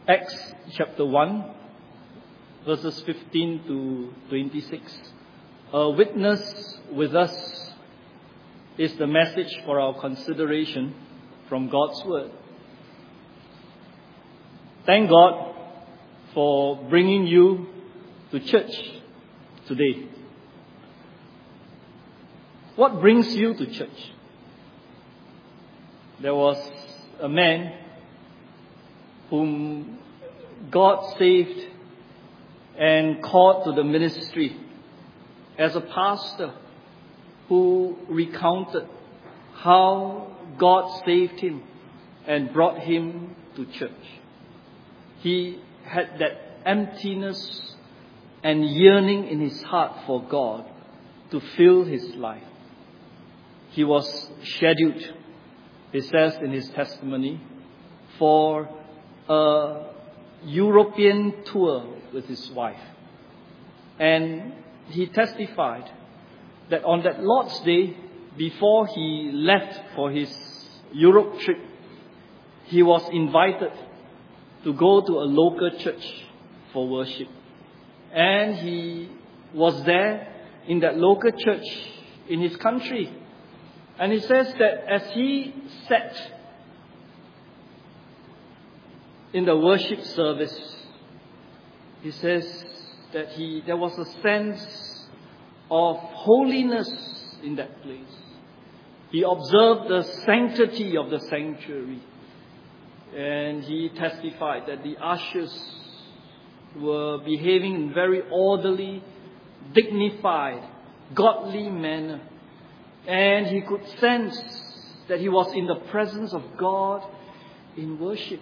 Acts chapter 1, verses 15 to 26. A witness with us is the message for our consideration from God's Word. Thank God for bringing you to church today. What brings you to church? There was a man whom God saved and called to the ministry as a pastor who recounted how God saved him and brought him to church. He had that emptiness and yearning in his heart for God to fill his life. He was scheduled, he says in his testimony, for a European tour with his wife. And he testified that on that Lord's Day, before he left for his Europe trip, he was invited to go to a local church for worship. And he was there in that local church in his country. And he says that as he sat in the worship service, he says that there was a sense of holiness in that place. He observed the sanctity of the sanctuary. And he testified that the ushers were behaving in very orderly, dignified, godly manner. And he could sense that he was in the presence of God in worship.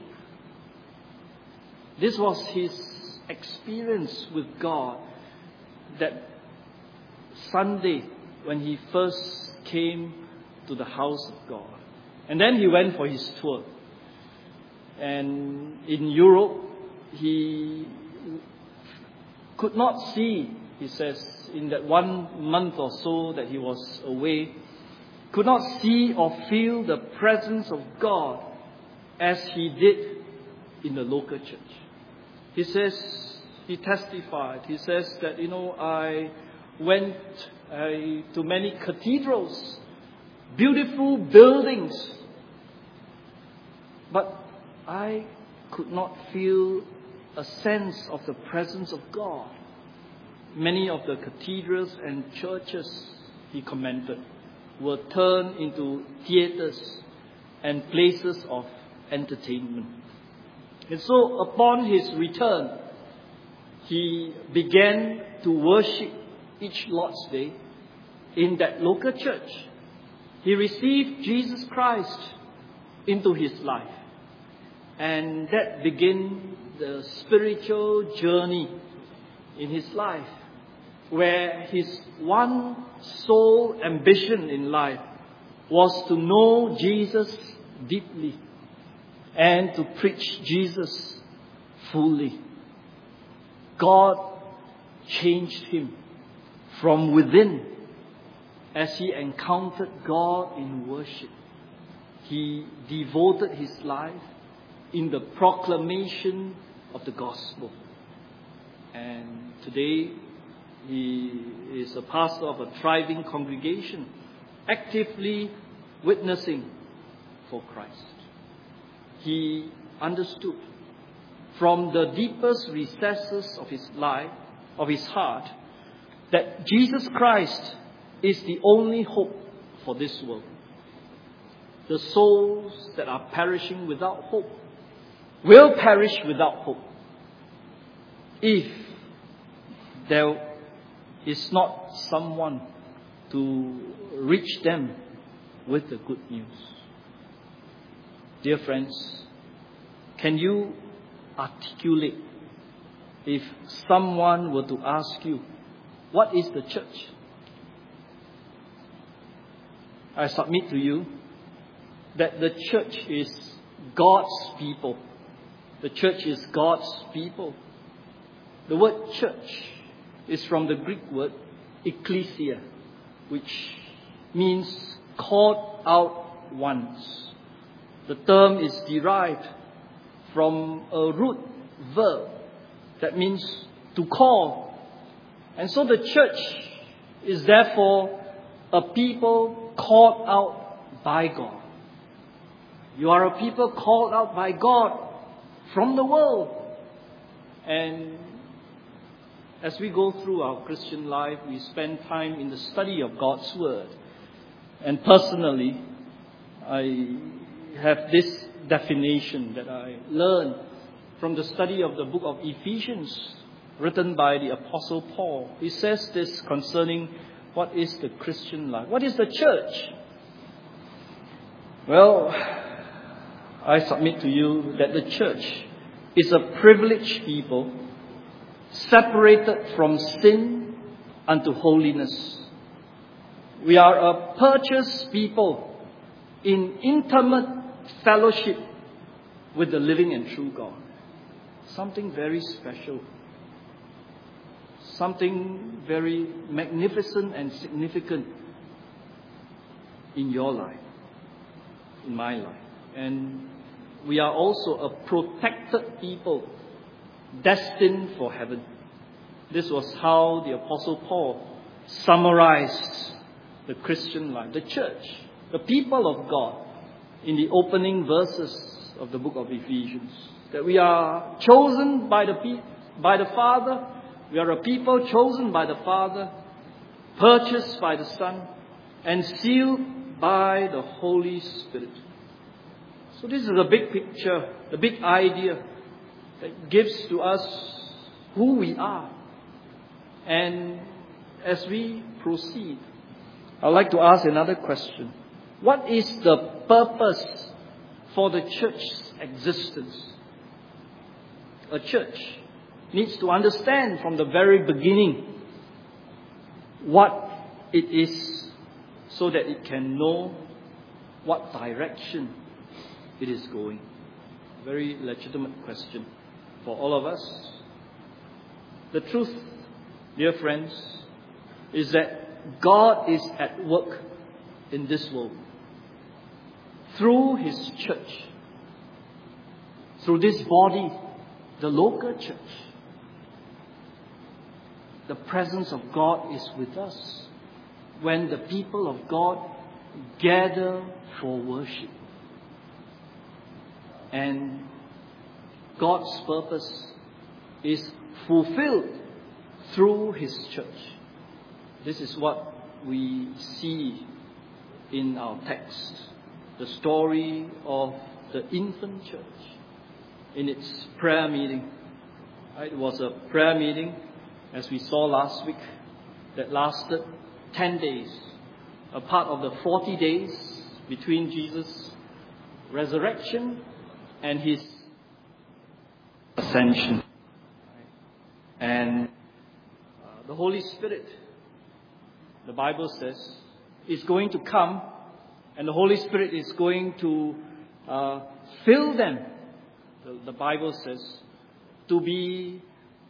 This was his experience with God that Sunday when he first came to the house of God. And then he went for his tour. And in Europe, he could not see, he says, in that 1 month or so that he was away, could not see or feel the presence of God as he did in the local church. He says, he testified, he says that, I went to many cathedrals, beautiful buildings, but I could not feel a sense of the presence of God. Many of the cathedrals and churches, he commented, were turned into theatres and places of entertainment. And so upon his return, he began to worship each Lord's Day in that local church. He received Jesus Christ into his life. And that began the spiritual journey in his life, where his one sole ambition in life was to know Jesus deeply and to preach Jesus fully. God changed him from within as he encountered God in worship. He devoted his life in the proclamation of the gospel. And today, he is a pastor of a thriving congregation, actively witnessing for Christ. He understood from the deepest recesses of his life, of his heart, that Jesus Christ is the only hope for this world. The souls that are perishing without hope will perish without hope if there is not someone to reach them with the good news. Dear friends, can you articulate if someone were to ask you, what is the church? I submit to you that the church is God's people. The church is God's people. The word church is from the Greek word ecclesia, which means called out ones. The term is derived from a root verb that means to call. And so the church is therefore a people called out by God. You are a people called out by God from the world. And as we go through our Christian life, we spend time in the study of God's Word. And personally, I have this definition that I learned from the study of the book of Ephesians, written by the Apostle Paul. He says this concerning what is the Christian life. What is the church? Well, I submit to you that the church is a privileged people separated from sin unto holiness. We are a purchased people in intimate fellowship with the living and true God. Something very special. Something very magnificent and significant in your life, in my life. And we are also a protected people destined for heaven. This was how the Apostle Paul summarized the Christian life, the church, the people of God, in the opening verses of the book of Ephesians. That we are chosen by the Father. We are a people chosen by the Father, purchased by the Son, and sealed by the Holy Spirit. So this is a big picture, the big idea that gives to us who we are. And as we proceed, I'd like to ask another question. What is the purpose for the church's existence? A church needs to understand from the very beginning what it is so that it can know what direction it is going. Very legitimate question for all of us. The truth, dear friends, is that God is at work in this world through His church, through this body, the local church. The presence of God is with us when the people of God gather for worship. And God's purpose is fulfilled through His church. This is what we see in our text. The story of the infant church in its prayer meeting. It was a prayer meeting, as we saw last week, that lasted 10 days. A part of the 40 days between Jesus' resurrection and His ascension. And the Holy Spirit, the Bible says, is going to come, and the Holy Spirit is going to fill them, the Bible says, to be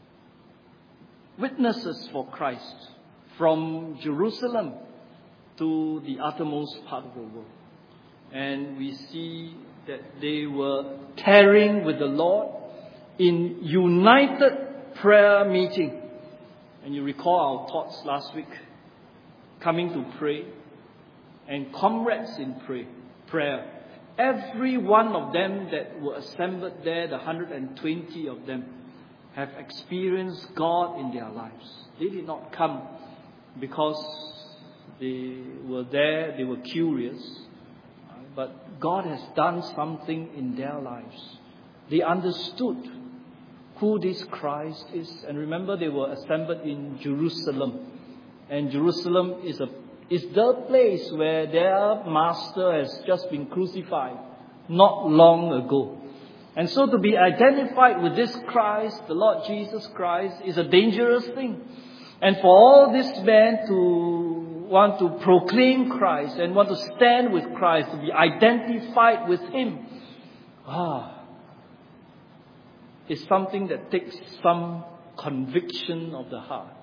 witnesses for Christ from Jerusalem to the uttermost part of the world. And we see that they were tarrying with the Lord in united prayer meeting. And you recall our thoughts last week, coming to pray and comrades in prayer. Every one of them that were assembled there, the 120 of them, have experienced God in their lives. They did not come because they were there, they were curious. But God has done something in their lives. They understood who this Christ is. And remember, they were assembled in Jerusalem. And Jerusalem is the place where their master has just been crucified not long ago. And so to be identified with this Christ, the Lord Jesus Christ, is a dangerous thing. And for all this men to want to proclaim Christ and want to stand with Christ, to be identified with Him, is something that takes some conviction of the heart.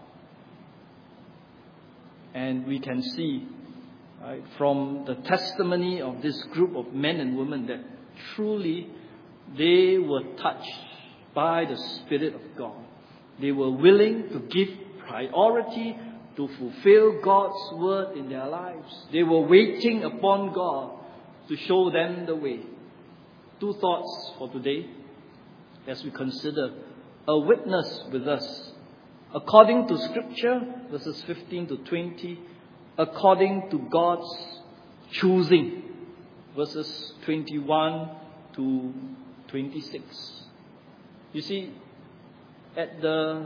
And we can see, right, from the testimony of this group of men and women that truly they were touched by the Spirit of God. They were willing to give priority to fulfill God's word in their lives. They were waiting upon God to show them the way. Two thoughts for today as we consider a witness with us. According to Scripture, verses 15 to 20, according to God's choosing, verses 21 to 26. You see, at the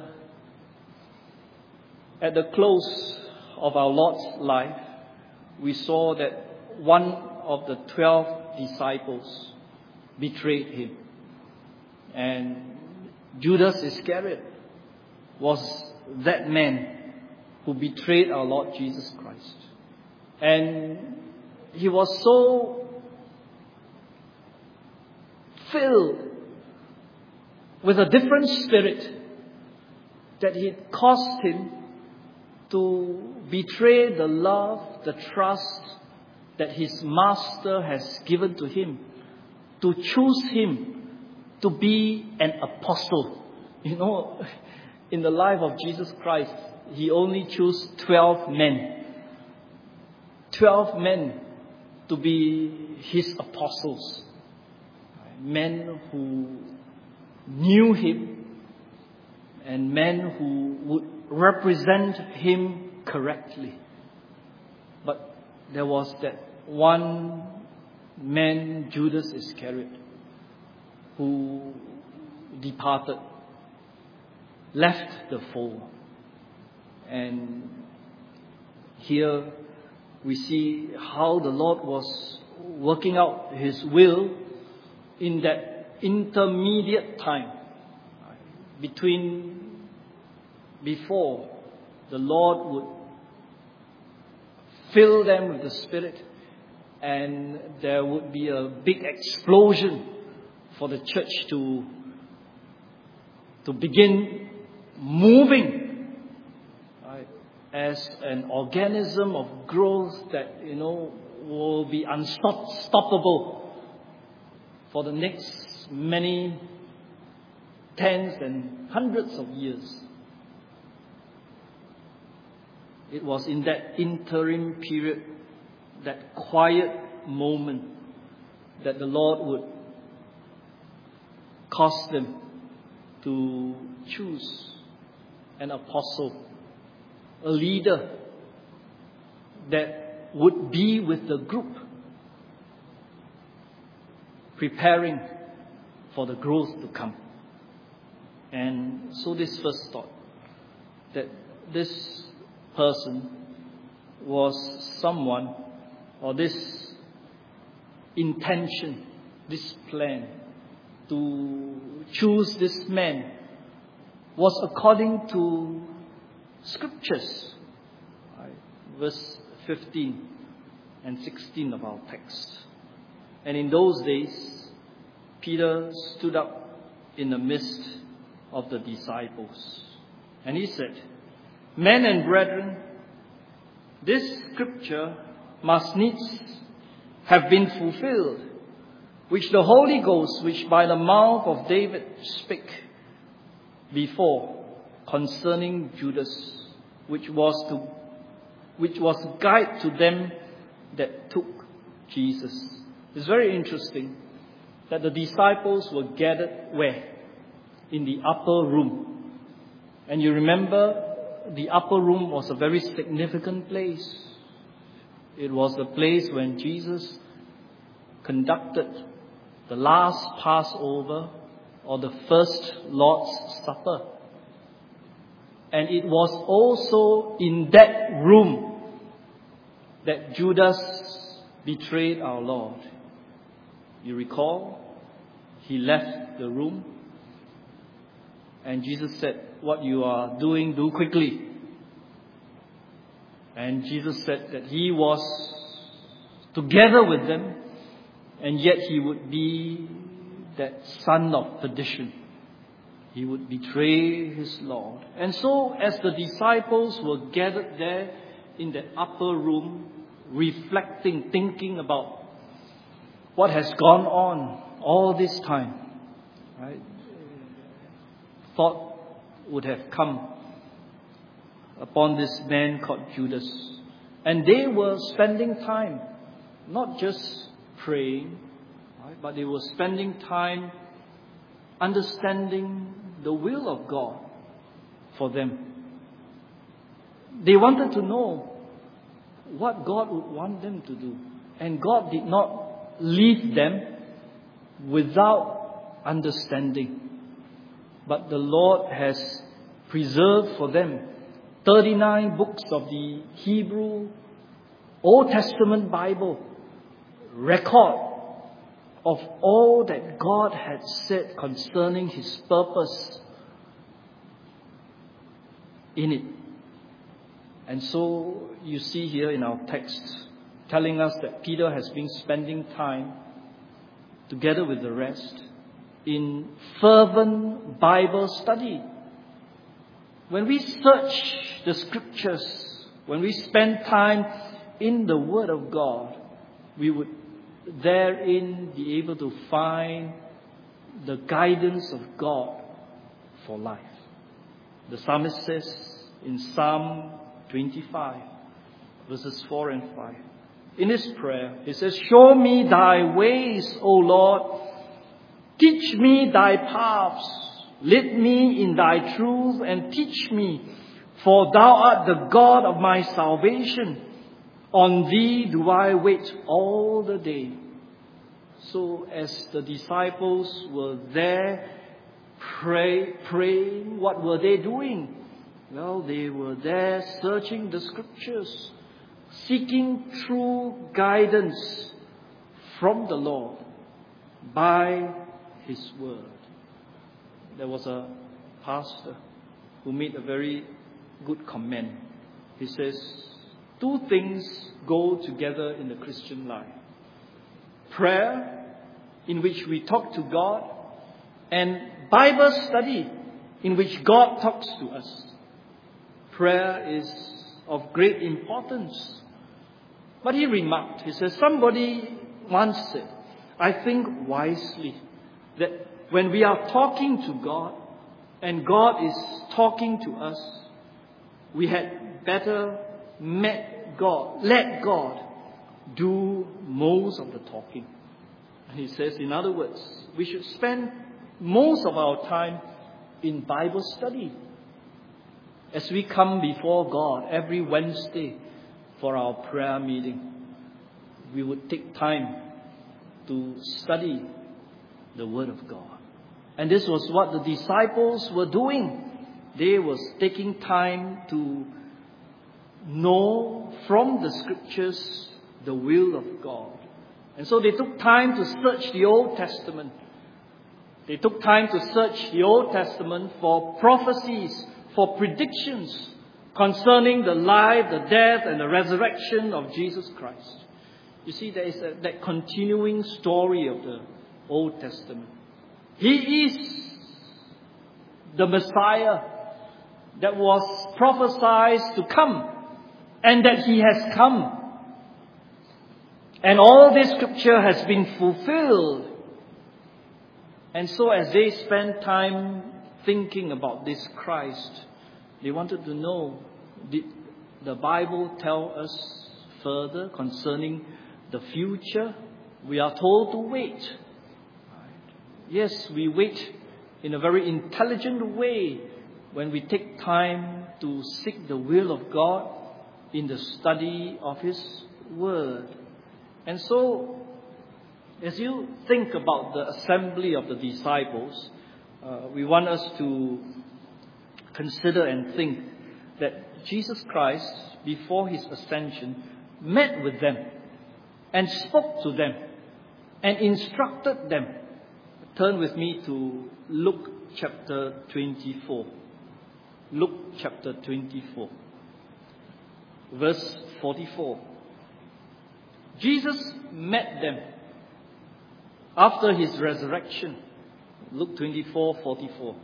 close of our Lord's life, we saw that one of the 12 disciples betrayed him. And Judas Iscariot was that man who betrayed our Lord Jesus Christ. And he was so filled with a different spirit that it caused him to betray the love, the trust that his master has given to him, to choose him to be an apostle. You know, in the life of Jesus Christ, he only chose 12 men. 12 men to be his apostles. Men who knew him and men who would represent him correctly. But there was that one man, Judas Iscariot, who departed, left the fold. And here we see how the Lord was working out His will in that intermediate time before the Lord would fill them with the Spirit and there would be a big explosion for the church to begin moving as an organism of growth that, will be unstoppable for the next many tens and hundreds of years. It was in that interim period, that quiet moment, that the Lord would cause them to choose an apostle, a leader that would be with the group, preparing for the growth to come. And so this first thought, that this person was someone, or this intention, this plan to choose this man was according to Scriptures. Verse 15 and 16 of our text. And in those days, Peter stood up in the midst of the disciples. And he said, "Men and brethren, this scripture must needs have been fulfilled, which the Holy Ghost, which by the mouth of David spake before concerning Judas, which was guide to them that took Jesus." It's very interesting that the disciples were gathered where? In the upper room. And you remember, the upper room was a very significant place. It was the place when Jesus conducted the last Passover, or the first Lord's Supper. And it was also in that room that Judas betrayed our Lord. You recall? He left the room. And Jesus said, "What you are doing, do quickly." And Jesus said that he was together with them, and yet he would be that son of perdition. He would betray his Lord. And so as the disciples were gathered there in the upper room, reflecting, thinking about what has gone on all this time, right, thought would have come upon this man called Judas. And they were spending time, not just praying, right, but they were spending time understanding the will of God for them. They wanted to know what God would want them to do. And God did not leave them without understanding. But the Lord has preserved for them 39 books of the Hebrew Old Testament Bible, record of all that God had said concerning His purpose in it. And so you see here in our text, telling us that Peter has been spending time together with the rest in fervent Bible study. When we search the Scriptures, when we spend time in the Word of God, we would therein be able to find the guidance of God for life. The psalmist says in Psalm 25, verses 4 and 5, in his prayer, he says, "Show me thy ways, O Lord. Teach me thy paths. Lead me in thy truth and teach me, for thou art the God of my salvation. On thee do I wait all the day." So as the disciples were there praying, what were they doing? Well, they were there searching the Scriptures, seeking true guidance from the Lord by His Word. There was a pastor who made a very good comment. He says, 2 things go together in the Christian life. Prayer, in which we talk to God, and Bible study, in which God talks to us. Prayer is of great importance. But he remarked, he says, somebody once said, I think wisely, that when we are talking to God, and God is talking to us, we had better let God do most of the talking. And he says, in other words, we should spend most of our time in Bible study. As we come before God every Wednesday for our prayer meeting, we would take time to study the Word of God. And this was what the disciples were doing. They were taking time to know from the Scriptures the will of God. And so they took time to search the Old Testament. They took time to search the Old Testament for prophecies, for predictions concerning the life, the death, and the resurrection of Jesus Christ. You see, there is that continuing story of the Old Testament. He is the Messiah that was prophesied to come, and that He has come. And all this Scripture has been fulfilled. And so as they spent time thinking about this Christ, they wanted to know, did the Bible tell us further concerning the future? We are told to wait. Yes, we wait in a very intelligent way when we take time to seek the will of God in the study of His Word. And so, as you think about the assembly of the disciples, we want us to consider and think that Jesus Christ, before His ascension, met with them and spoke to them and instructed them. Turn with me to Luke chapter 24. Luke chapter 24, verse 44. Jesus met them after His resurrection. Luke 24:44.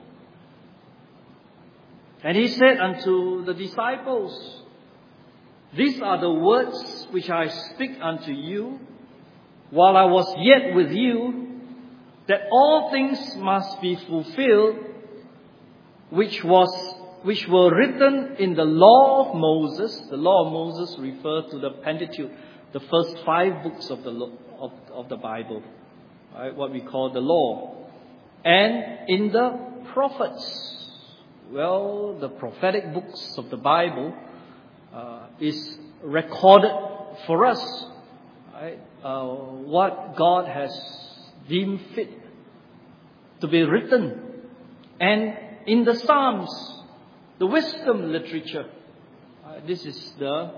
And He said unto the disciples, These are the words which I speak unto you while I was yet with you, that all things must be fulfilled which were written in the law of Moses. The law of Moses refers to the Pentateuch, the first 5 books of the Bible, right? What we call the law. And in the prophets. Well, the prophetic books of the Bible is recorded for us, right? What God has deemed fit to be written. And in the Psalms, the wisdom literature, this is the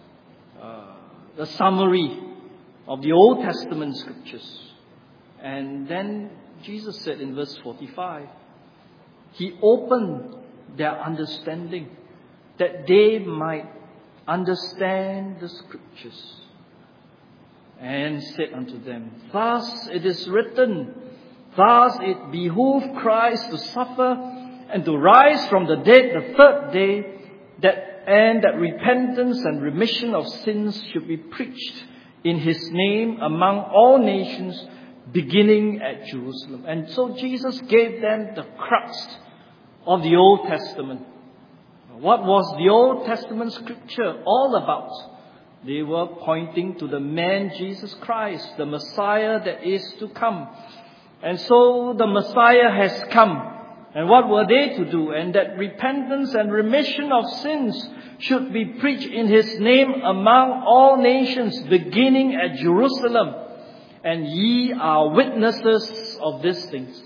summary of the Old Testament scriptures. And then Jesus said in verse 45, He opened their understanding that they might understand the scriptures. And said unto them, Thus it is written, thus it behooved Christ to suffer and to rise from the dead the 3rd day, that repentance and remission of sins should be preached in His name among all nations, beginning at Jerusalem. And so Jesus gave them the crux of the Old Testament. What was the Old Testament scripture all about? They were pointing to the man Jesus Christ, the Messiah that is to come. And so the Messiah has come. And what were they to do? And that repentance and remission of sins should be preached in His name among all nations, beginning at Jerusalem. And ye are witnesses of these things.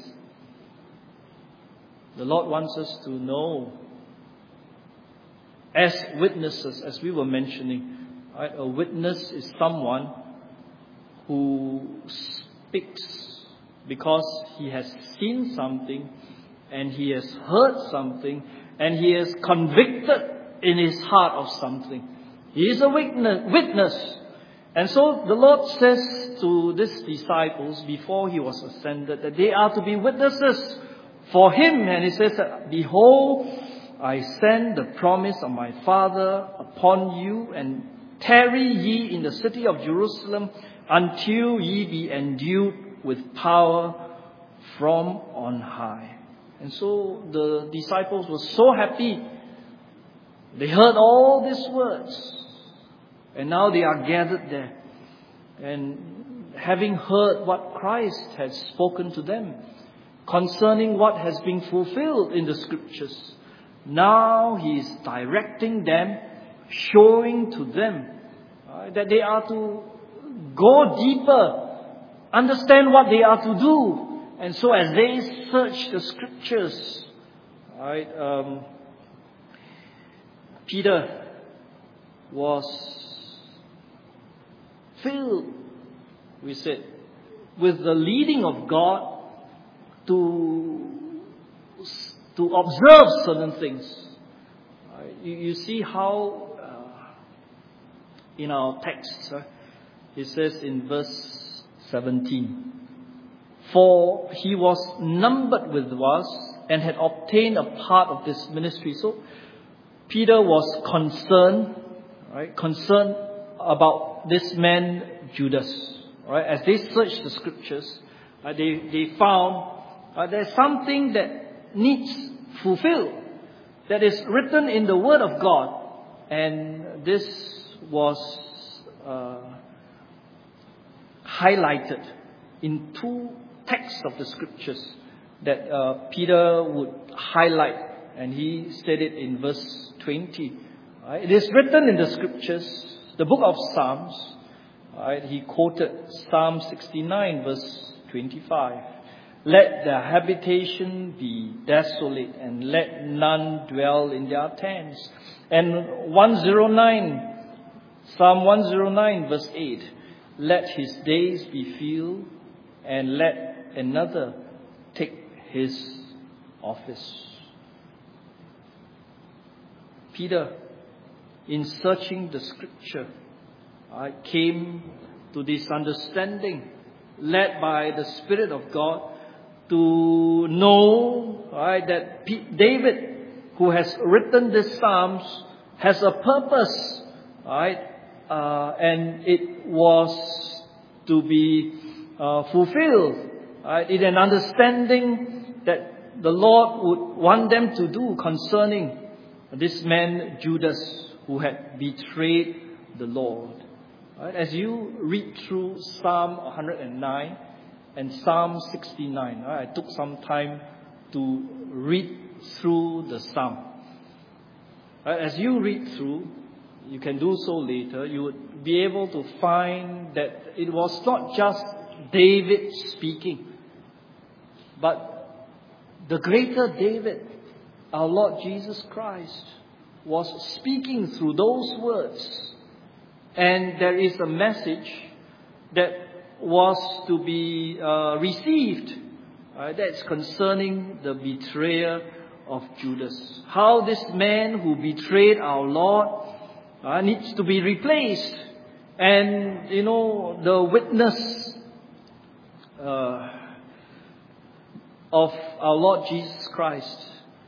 The Lord wants us to know, as witnesses, as we were mentioning, right? A witness is someone who speaks because he has seen something and he has heard something and he is convicted in his heart of something. He is a witness. And so the Lord says to these disciples before He was ascended that they are to be witnesses for Him. And He says that, Behold, I send the promise of my Father upon you, and tarry ye in the city of Jerusalem until ye be endued with power from on high. And so the disciples were so happy. They heard all these words. And now they are gathered there. And having heard what Christ has spoken to them concerning what has been fulfilled in the scriptures, now He is directing them, showing to them that they are to go deeper, understand what they are to do. And so as they search the scriptures, Peter was filled, we said, with the leading of God to observe certain things. You see how in our text, it says in verse 17, For he was numbered with us and had obtained a part of this ministry. So Peter was concerned about this man Judas. Right? As they searched the scriptures, they found there's something that needs fulfilled, that is written in the Word of God. And this was highlighted in 2 texts of the scriptures that Peter would highlight. And he stated in verse 20. It is written in the scriptures, the book of Psalms. He quoted Psalm 69 verse 25. Let their habitation be desolate, and let none dwell in their tents. And Psalm 109 verse 8. Let his days be filled, and let another take his office. Peter, in searching the scripture, came to this understanding, led by the Spirit of God, to know that David, who has written these Psalms, has a purpose, and it was to be fulfilled in an understanding that the Lord would want them to do concerning this man Judas who had betrayed the Lord. As you read through Psalm 109 and Psalm 69, I took some time to read through the Psalm. As you read through, you can do so later, you would be able to find that it was not just David speaking, but the greater David, our Lord Jesus Christ, was speaking through those words. And there is a message that was to be received. That's concerning the betrayal of Judas. How this man who betrayed our Lord needs to be replaced. And, the witness of our Lord Jesus Christ.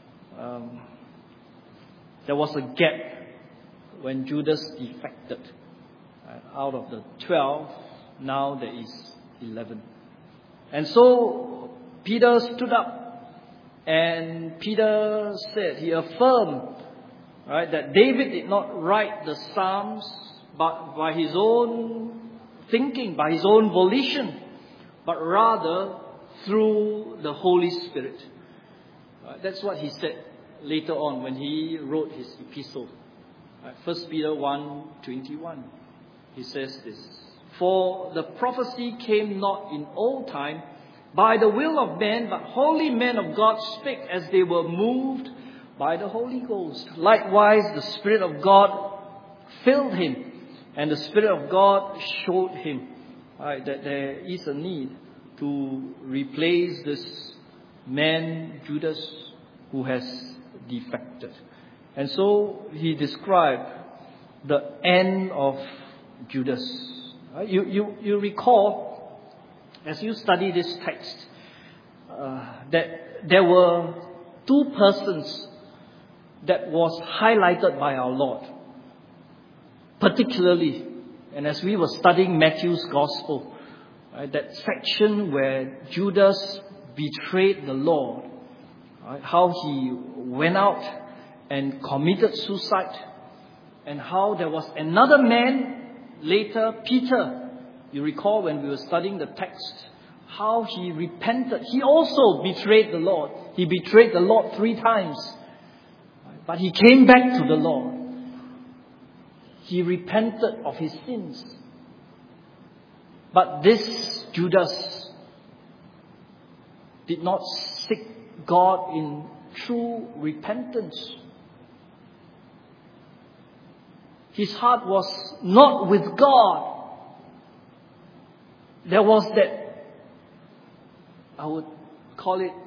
There was a gap when Judas defected. Out of the 12, now there is 11. And so Peter stood up and Peter said, he affirmed, that David did not write the Psalms but by his own thinking, by his own volition, but rather through the Holy Spirit. That's what he said later on when he wrote his epistle. 1 Peter 1:21. He says this, "For the prophecy came not in old time by the will of man, but holy men of God spake as they were moved by the Holy Ghost. Likewise, the Spirit of God filled him, and the Spirit of God showed him," that there is a need to replace this man, Judas, who has defected. And so he described the end of Judas. You recall, as you study this text, that there were two persons that was highlighted by our Lord. Particularly, and as we were studying Matthew's Gospel, that section where Judas betrayed the Lord, how he went out and committed suicide, and how there was another man later, Peter. You recall when we were studying the text, how he repented. He also betrayed the Lord. He betrayed the Lord 3 times. But he came back to the Lord. He repented of his sins. But this Judas did not seek God in true repentance. His heart was not with God. There was that, I would call it,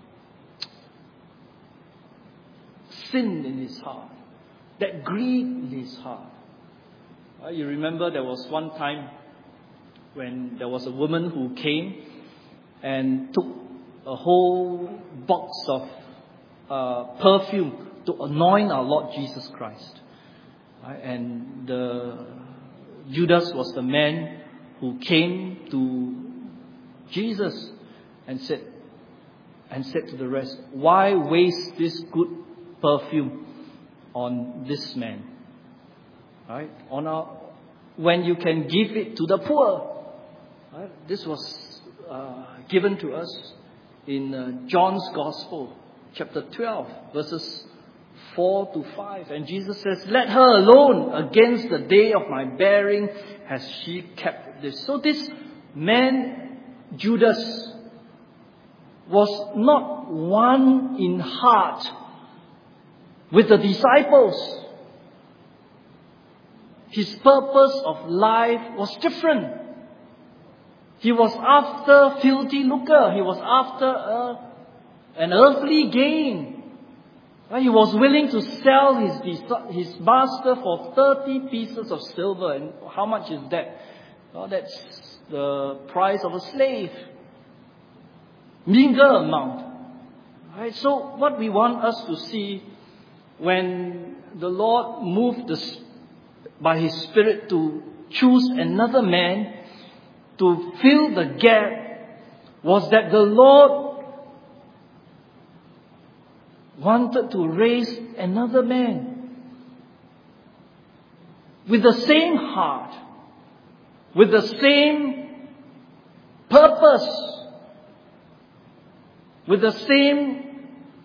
sin in his heart, that greed in his heart. You remember there was one time when there was a woman who came and took a whole box of perfume to anoint our Lord Jesus Christ. And Judas was the man who came to Jesus and said to the rest, "Why waste this good perfume on this man? When you can give it to the poor." This was given to us in John's Gospel, chapter 12, verses 4 to 5. And Jesus says, "Let her alone. Against the day of my bearing has she kept this." So this man, Judas, was not one in heart with the disciples. His purpose of life was different. He was after filthy lucre. He was after an earthly gain. He was willing to sell his master for 30 pieces of silver. And how much is that? Well, that's the price of a slave. Meager amount. So what we want us to see when the Lord moved by His Spirit to choose another man to fill the gap was that the Lord wanted to raise another man with the same heart, with the same purpose, with the same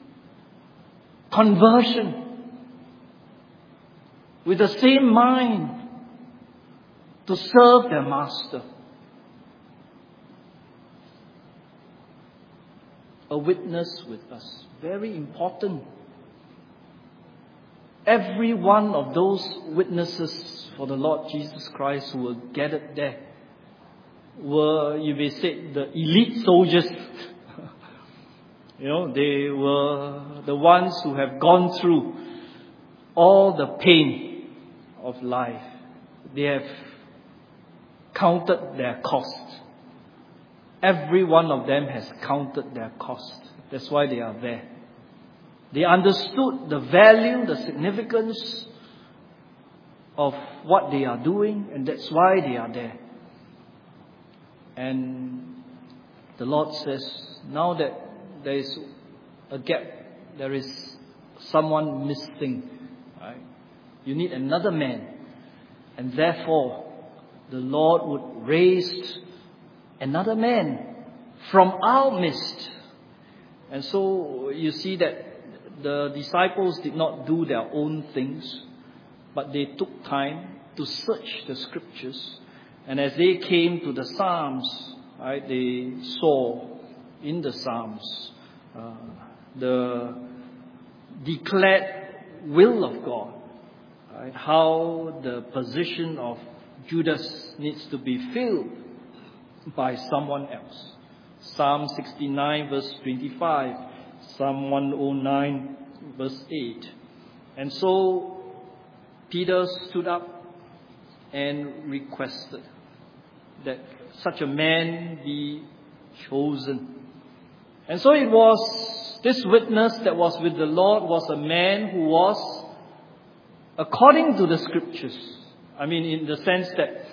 conversion, with the same mind to serve their master. A witness with us. Very important. Every one of those witnesses for the Lord Jesus Christ who were gathered there were, you may say, the elite soldiers. They were the ones who have gone through all the pain of life. They have counted their cost. Every one of them has counted their cost. That's why they are there. They understood the value, the significance of what they are doing, and that's why they are there. And the Lord says, now that there is a gap, there is someone missing, right? You need another man. And therefore, the Lord would raise another man from our midst. And so you see that the disciples did not do their own things, but they took time to search the scriptures. And as they came to the Psalms, right, they saw in the Psalms the declared will of God, right? How the position of Judas needs to be filled by someone else. Psalm 69 verse 25, Psalm 109 verse 8. And so Peter stood up and requested that such a man be chosen. And so it was, this witness that was with the Lord was a man who was according to the scriptures. I mean, in the sense that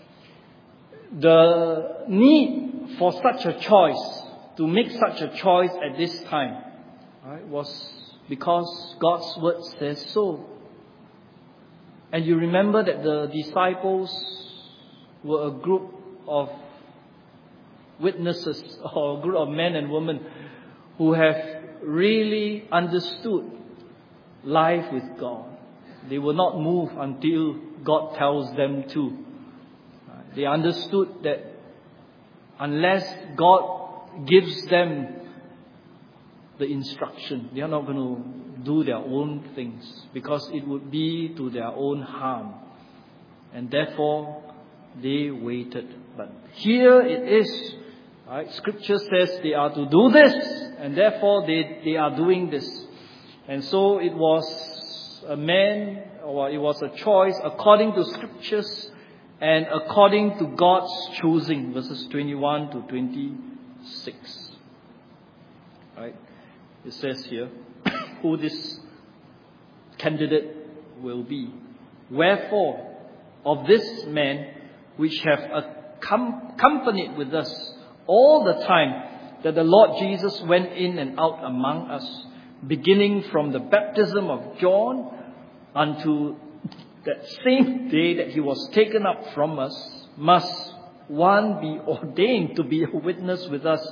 the need for such a choice, to make such a choice at this time, right, was because God's word says so. And you remember that the disciples were a group of witnesses, or a group of men and women who have really understood life with God. They will not move until God tells them to. They understood that unless God gives them the instruction, they are not going to do their own things, because it would be to their own harm. And therefore, they waited. But here it is, right? Scripture says they are to do this, and therefore they are doing this. And so it was a man, or it was a choice according to Scriptures and according to God's choosing, verses 21 to 26. Right? It says here who this candidate will be. Wherefore, of this man which have accompanied with us all the time that the Lord Jesus went in and out among us, beginning from the baptism of John unto that same day that he was taken up from us, must one be ordained to be a witness with us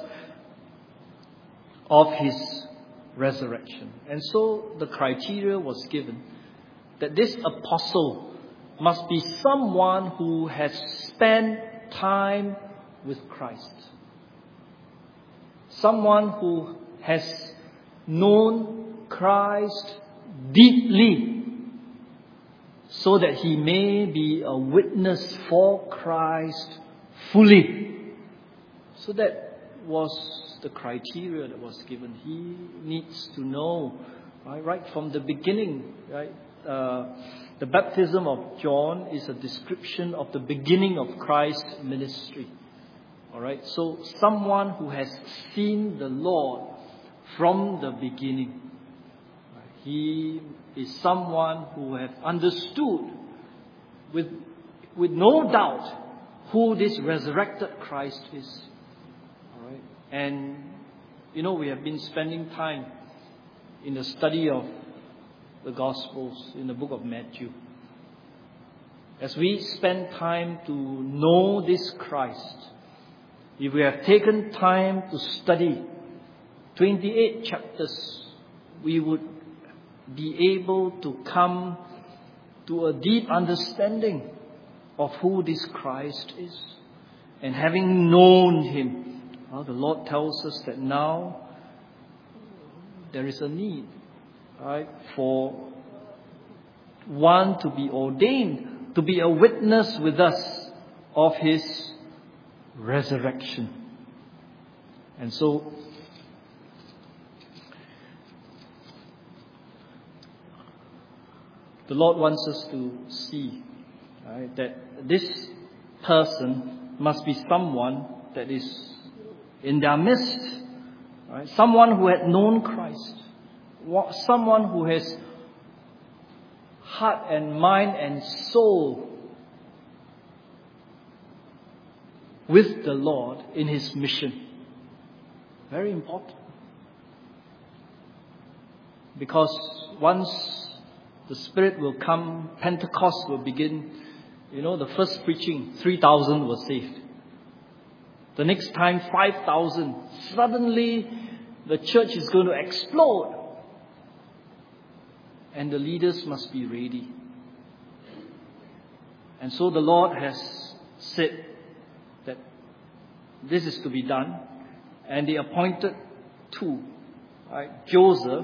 of his resurrection. And so the criteria was given that this apostle must be someone who has spent time with Christ. Someone who has known Christ deeply, so that he may be a witness for Christ fully. So that was the criteria that was given. He needs to know, right from the beginning, right? The baptism of John is a description of the beginning of Christ's ministry. All right. So someone who has seen the Lord from the beginning. He is someone who has understood with no doubt who this resurrected Christ is. All right. And, we have been spending time in the study of the Gospels in the book of Matthew. As we spend time to know this Christ, if we have taken time to study 28 chapters, we would be able to come to a deep understanding of who this Christ is. And having known Him, the Lord tells us that now there is a need, right, for one to be ordained, to be a witness with us of His resurrection. And so, the Lord wants us to see, right, that this person must be someone that is in their midst, right? Someone who had known Christ, someone who has heart and mind and soul with the Lord in His mission. Very important. Because once the Spirit will come, Pentecost will begin. The first preaching, 3,000 were saved. The next time, 5,000. Suddenly, the church is going to explode. And the leaders must be ready. And so the Lord has said that this is to be done. And they appointed two, right? Joseph,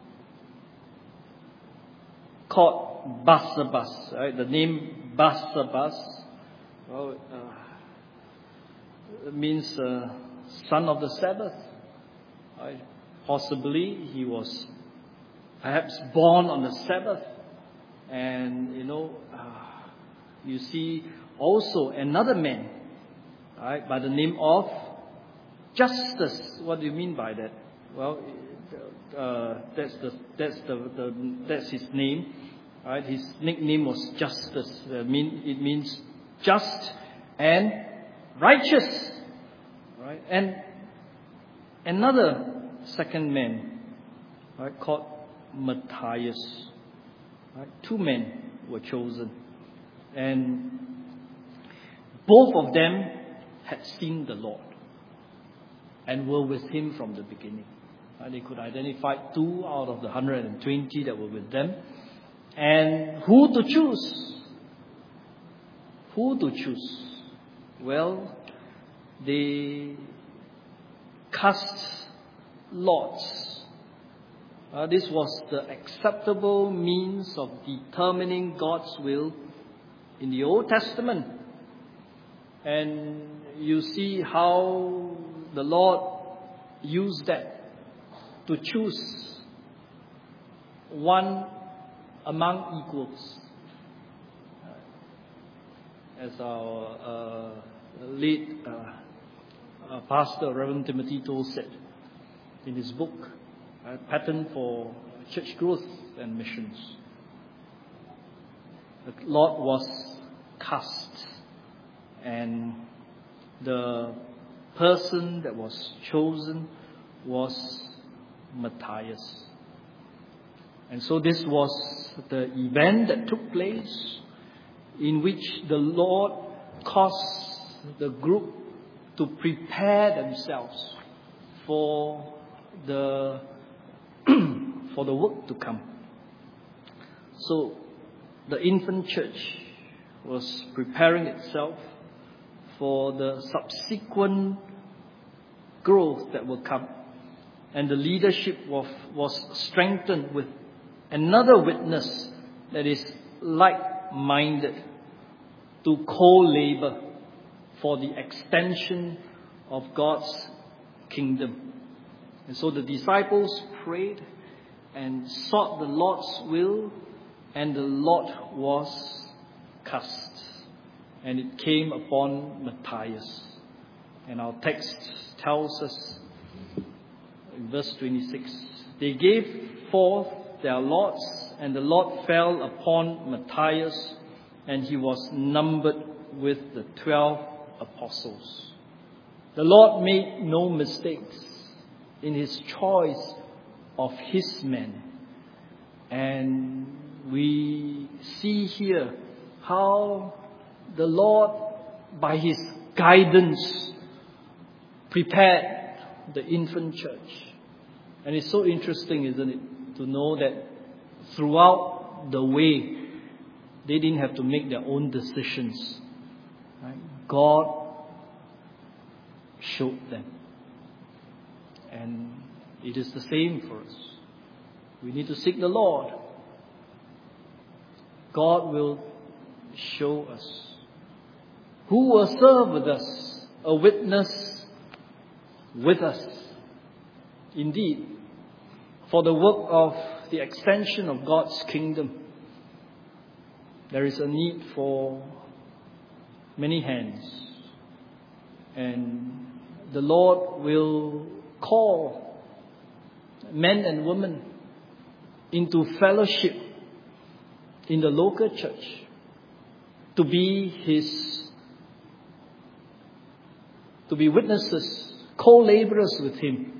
called Barsabas, right? The name Barsabas, means son of the Sabbath. Right? Possibly he was perhaps born on the Sabbath. And, you see also another man, right, by the name of Justus. What do you mean by that? Well, that's his name. Right? His nickname was Justus. It means just and righteous. Right? And another second man, right, called Matthias. Right? Two men were chosen. And both of them had seen the Lord and were with Him from the beginning. They could identify 2 out of the 120 that were with them. And who to choose? Who to choose? Well, they cast lots. This was the acceptable means of determining God's will in the Old Testament. And you see how the Lord used that to choose one among equals. As our late pastor, Reverend Timothy Toll, said in his book, Pattern for Church Growth and Missions. The Lord was cast, and the person that was chosen was Matthias. And so this was the event that took place in which the Lord caused the group to prepare themselves for the for the work to come. So the infant church was preparing itself for the subsequent growth that will come. And the leadership was strengthened with another witness that is like-minded to co-labor for the extension of God's kingdom. And so the disciples prayed and sought the Lord's will, and the lot was cast. And it came upon Matthias. And our text tells us in verse 26, they gave forth their lots, and the lot fell upon Matthias, and he was numbered with the 12 apostles. The Lord made no mistakes in His choice of His men. And we see here how the Lord, by His guidance, prepared the infant church. And it's so interesting, isn't it, to know that throughout the way, they didn't have to make their own decisions. Right? God showed them. And it is the same for us. We need to seek the Lord. God will show us. Who will serve with us, a witness with us. Indeed, for the work of the extension of God's kingdom, there is a need for many hands. And the Lord will call men and women into fellowship in the local church to be witnesses, co-laborers with Him.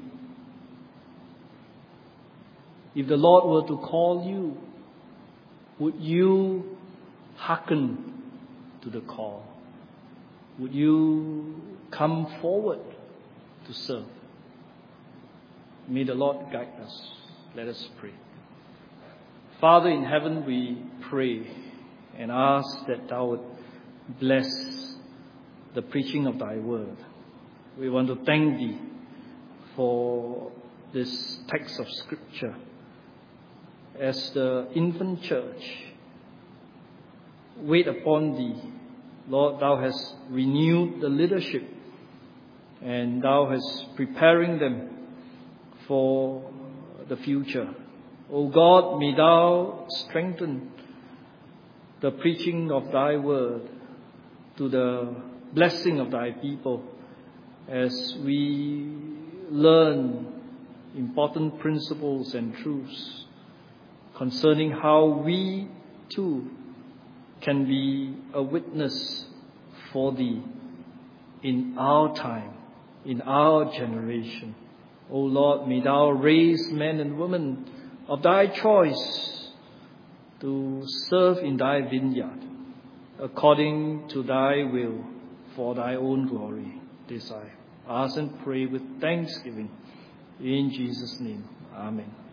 If the Lord were to call you, would you hearken to the call? Would you come forward to serve? May the Lord guide us. Let us pray. Father in heaven, we pray and ask that Thou would bless the preaching of Thy word. We want to thank Thee for this text of Scripture. As the infant church wait upon Thee, Lord, Thou hast renewed the leadership and Thou hast preparing them for the future. O God, may Thou strengthen the preaching of Thy word to the blessing of Thy people as we learn important principles and truths concerning how we too can be a witness for Thee in our time, in our generation. O Lord, may Thou raise men and women of Thy choice to serve in Thy vineyard according to Thy will for Thy own glory. This I ask and pray with thanksgiving in Jesus' name. Amen.